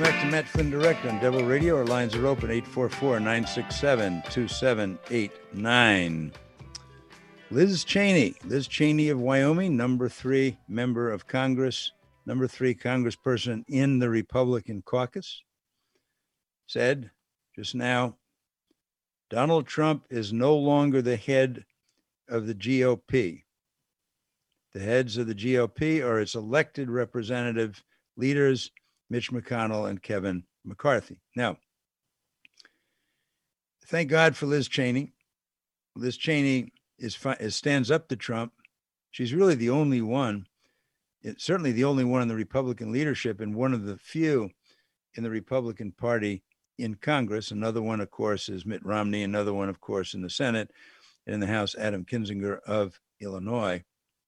Welcome back to Matt Flynn Direct on Devil Radio. Our lines are open, 844-967-2789. Liz Cheney of Wyoming, number 3 member of Congress, number 3 congressperson in the Republican caucus, said just now, Donald Trump is no longer the head of the GOP. The heads of the GOP are its elected representative leaders, Mitch McConnell and Kevin McCarthy. Now, thank God for Liz Cheney. Liz Cheney stands up to Trump. She's really the only one, certainly the only one in the Republican leadership and one of the few in the Republican Party in Congress. Another one, of course, is Mitt Romney. Another one, of course, in the Senate and in the House, Adam Kinzinger of Illinois.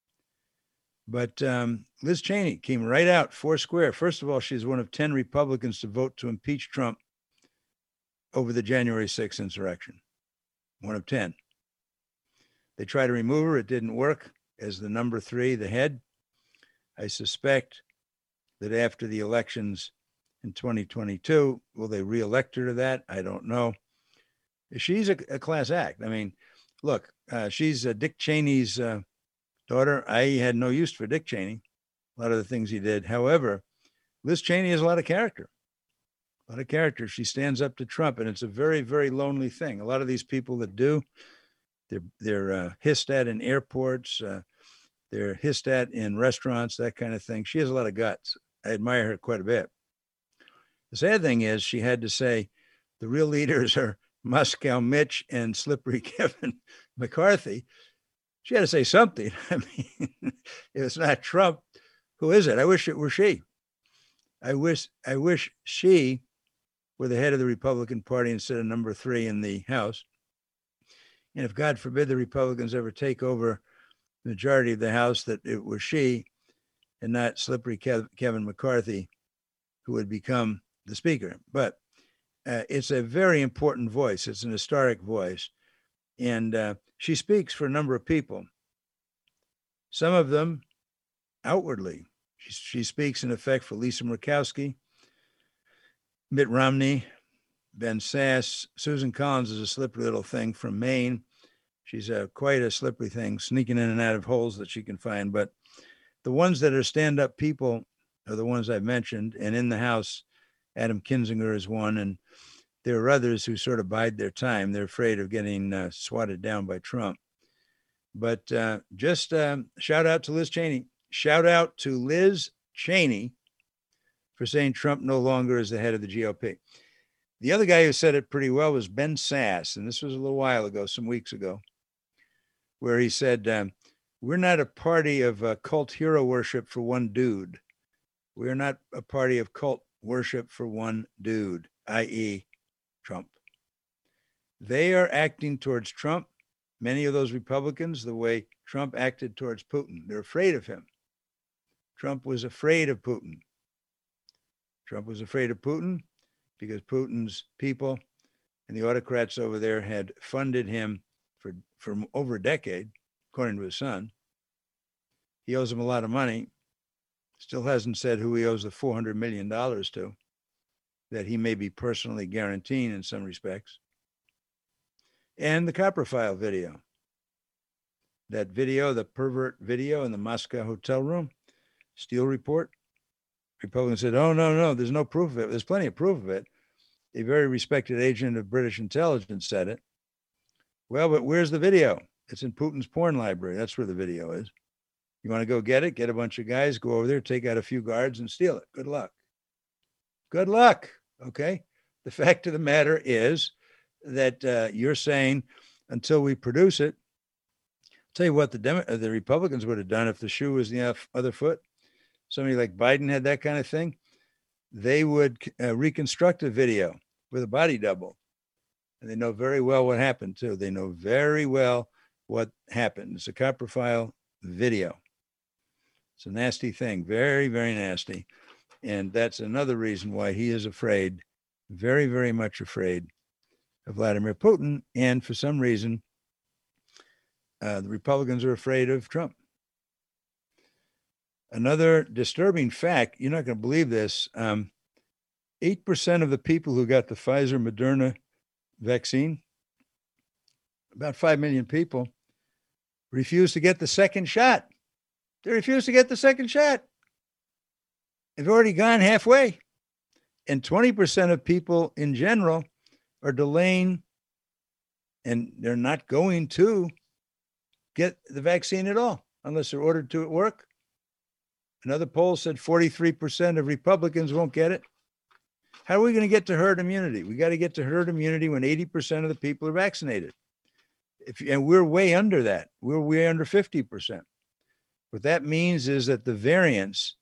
But Liz Cheney came right out foursquare. First of all, she's one of 10 Republicans to vote to impeach Trump over the January 6th insurrection. One of 10. They tried to remove her. It didn't work as the number 3, the head. I suspect that after the elections in 2022, will they reelect her to that? I don't know. She's a class act. I mean, look, she's Dick Cheney's daughter. I had no use for Dick Cheney, a lot of the things he did. However, Liz Cheney has a lot of character. She stands up to Trump, and it's a very, very lonely thing. A lot of these people that do, they're hissed at in airports, they're hissed at in restaurants, that kind of thing. She has a lot of guts. I admire her quite a bit. The sad thing is she had to say the real leaders are Moscow Mitch and slippery Kevin McCarthy. She had to say something. I mean, if it's not Trump, who is it? I wish it were she. I wish she were the head of the Republican Party instead of number 3 in the House. And if, God forbid, the Republicans ever take over the majority of the House, that it was she and not slippery Kevin McCarthy who would become the Speaker. But it's a very important voice. It's an historic voice. And she speaks for a number of people. Some of them outwardly. She speaks, in effect, for Lisa Murkowski, Mitt Romney, Ben Sasse. Susan Collins is a slippery little thing from Maine. She's quite a slippery thing, sneaking in and out of holes that she can find. But the ones that are stand-up people are the ones I've mentioned. And in the House, Adam Kinzinger is one. And there are others who sort of bide their time. They're afraid of getting swatted down by Trump. But just shout out to Liz Cheney. Shout out to Liz Cheney for saying Trump no longer is the head of the GOP. The other guy who said it pretty well was Ben Sasse. And this was a little while ago, some weeks ago, where he said, we're not a party of cult hero worship for one dude. We're not a party of cult worship for one dude, i.e., Trump. They are acting towards Trump, many of those Republicans, the way Trump acted towards Putin. They're afraid of him. Trump was afraid of Putin. Trump was afraid of Putin because Putin's people and the autocrats over there had funded him for over a decade, according to his son. He owes them a lot of money. Still hasn't said who he owes the $400 million to, that he may be personally guaranteeing in some respects. And the Copper File video. That video, the pervert video in the Moscow hotel room, Steele report. Republicans said, oh, no, there's no proof of it. There's plenty of proof of it. A very respected agent of British intelligence said it. Well, but where's the video? It's in Putin's porn library. That's where the video is. You want to go get it? Get a bunch of guys, go over there, take out a few guards and steal it. Good luck. Good luck. Okay. The fact of the matter is that you're saying until we produce it, I'll tell you what the Republicans would have done if the shoe was the other foot. Somebody like Biden had that kind of thing. They would reconstruct a video with a body double. And they know very well what happened, too. They know very well what happened. It's a Copper File video. It's a nasty thing. Very, very nasty. And that's another reason why he is afraid, very, very much afraid of Vladimir Putin. And for some reason, the Republicans are afraid of Trump. Another disturbing fact, you're not going to believe this, 8% of the people who got the Pfizer Moderna vaccine, about 5 million people, refused to get the second shot. They refused to get the second shot. They've already gone halfway. And 20% of people in general are delaying, and they're not going to get the vaccine at all unless they're ordered to at work. Another poll said 43% of Republicans won't get it. How are we going to get to herd immunity? We got to get to herd immunity when 80% of the people are vaccinated. And we're way under that. We're way under 50%. What that means is that the variants,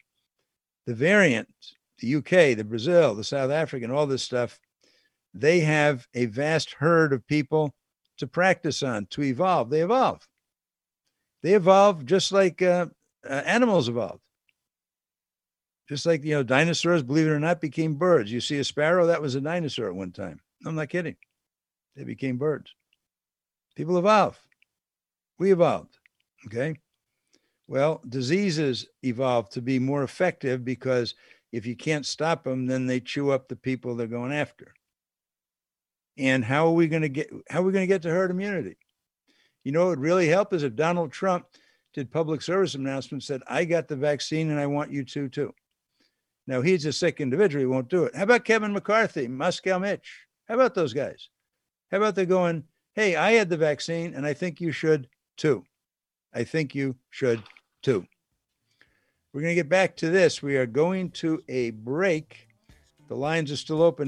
the UK, the Brazil, the South African, all this stuff, they have a vast herd of people to practice on, to evolve. They evolve. They evolve just like animals evolved. Just like, dinosaurs, believe it or not, became birds. You see a sparrow, that was a dinosaur at one time. I'm not kidding. They became birds. People evolve. We evolved. Okay. Well, diseases evolve to be more effective because if you can't stop them, then they chew up the people they're going after. And how are we going to get to herd immunity? What would really help is if Donald Trump did public service announcements, said, I got the vaccine and I want you to too. Now, he's a sick individual. He won't do it. How about Kevin McCarthy, Moscow Mitch? How about those guys? How about they're going, hey, I had the vaccine and I think you should too. I think you should too. We're going to get back to this. We are going to a break. The lines are still open,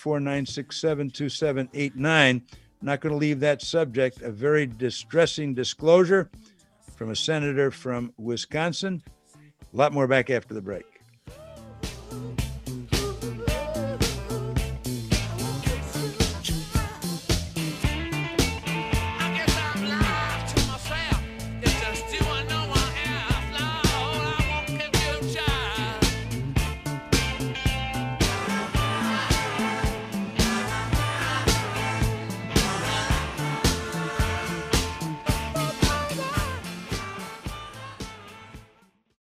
844-967-2789. Not going to leave that subject. A very distressing disclosure from a senator from Wisconsin. A lot more back after the break.